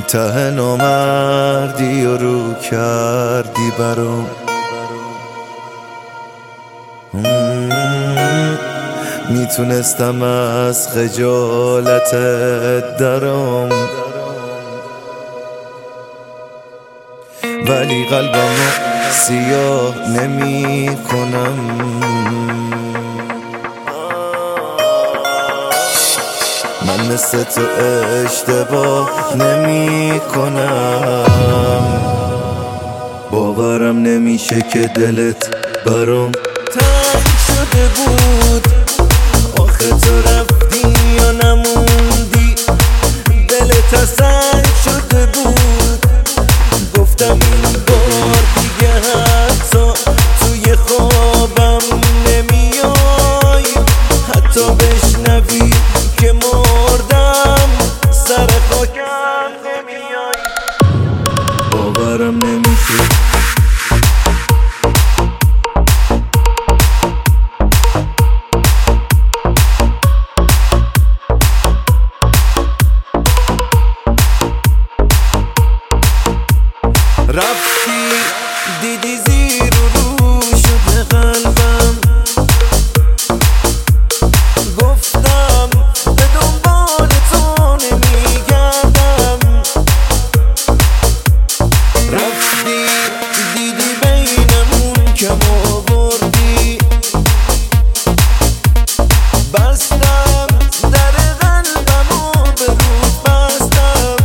ته نامردی و رو کردی برام. میتونستم از خجالتت درام، ولی قلبمو سیاه نمی کنم. من مثل تو اشتباه نمی کنم. باورم نمیشه که دلت برام تنگ شده بود. آخه تو رفتی یا نموندی، دلت تنگ شده بود. گفتم این بار دیگه حتی توی خوابم نمیای، حتی بشنوی که مردم سر خاکم نمیای. باورم نمیشه رفتی دیدی زیر و رو شده قلبم. گفتم به دنبال تو نمیگردم. رفتی دیدی بینمون کم آوردی. بستم در قلبم و به رود بستم.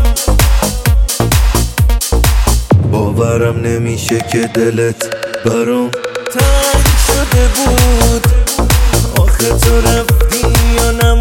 باورم نمیشه که دلت برام تنگ شده بود. آخه تو رفتی یا